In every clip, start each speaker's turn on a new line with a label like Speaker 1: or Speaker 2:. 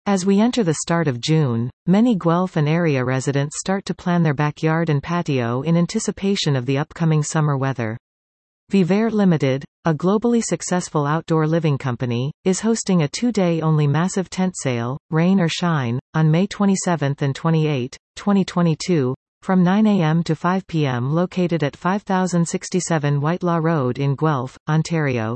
Speaker 1: As we enter the start of June, many Guelph and area residents start to plan their backyard and patio in anticipation of the upcoming summer weather. Vivair Limited, a globally successful outdoor living company, is hosting a 2-day-only massive tent sale, rain or shine, on May 27 and 28, 2022, from 9 a.m. to 5 p.m. located at 5067 Whitelaw Road in Guelph, Ontario.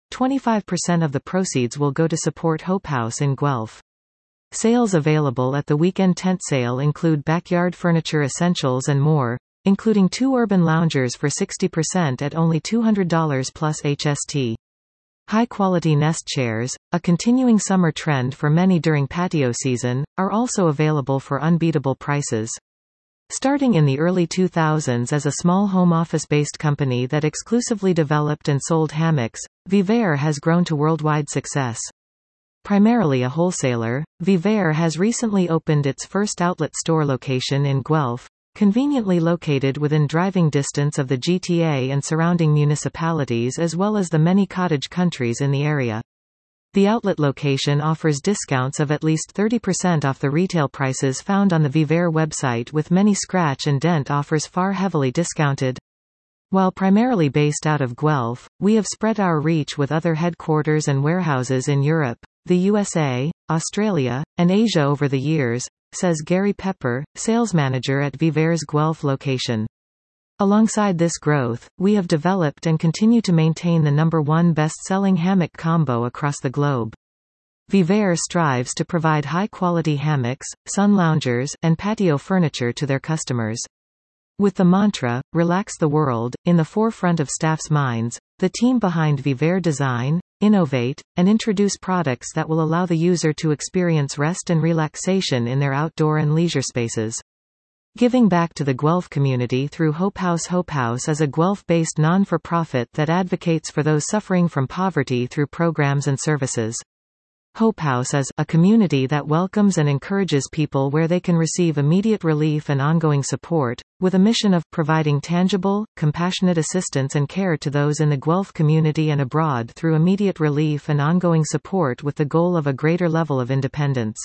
Speaker 1: 25% of the proceeds will go to support Hope House in Guelph. Sales available at the weekend tent sale include backyard furniture essentials and more, including 2 urban loungers for 60% at only $200 plus HST. High-quality nest chairs, a continuing summer trend for many during patio season, are also available for unbeatable prices. Starting in the early 2000s as a small home office-based company that exclusively developed and sold hammocks, Vivair has grown to worldwide success. Primarily a wholesaler, Vivair has recently opened its first outlet store location in Guelph, conveniently located within driving distance of the GTA and surrounding municipalities as well as the many cottage countries in the area. The outlet location offers discounts of at least 30% off the retail prices found on the Vivair website, with many scratch and dent offers far heavily discounted. While primarily based out of Guelph, we have spread our reach with other headquarters and warehouses in Europe, the USA, Australia, and Asia over the years, says Gary Pepper, sales manager at Vivair's Guelph location. Alongside this growth, we have developed and continue to maintain the #1 best-selling hammock combo across the globe. Vivair strives to provide high-quality hammocks, sun loungers, and patio furniture to their customers. With the mantra, "Relax the world," in the forefront of staff's minds, the team behind Vivair design, innovate, and introduce products that will allow the user to experience rest and relaxation in their outdoor and leisure spaces. Giving back to the Guelph community through Hope House. Hope House is a Guelph-based non-for-profit that advocates for those suffering from poverty through programs and services. Hope House is a community that welcomes and encourages people where they can receive immediate relief and ongoing support, with a mission of providing tangible, compassionate assistance and care to those in the Guelph community and abroad through immediate relief and ongoing support with the goal of a greater level of independence.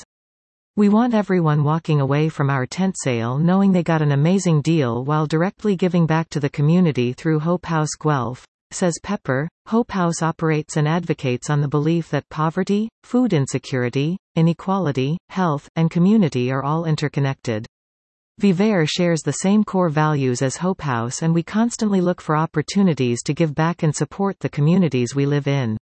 Speaker 1: We want everyone walking away from our tent sale knowing they got an amazing deal while directly giving back to the community through Hope House Guelph, says Pepper. Hope House operates and advocates on the belief that poverty, food insecurity, inequality, health, and community are all interconnected. Vivair shares the same core values as Hope House, and we constantly look for opportunities to give back and support the communities we live in.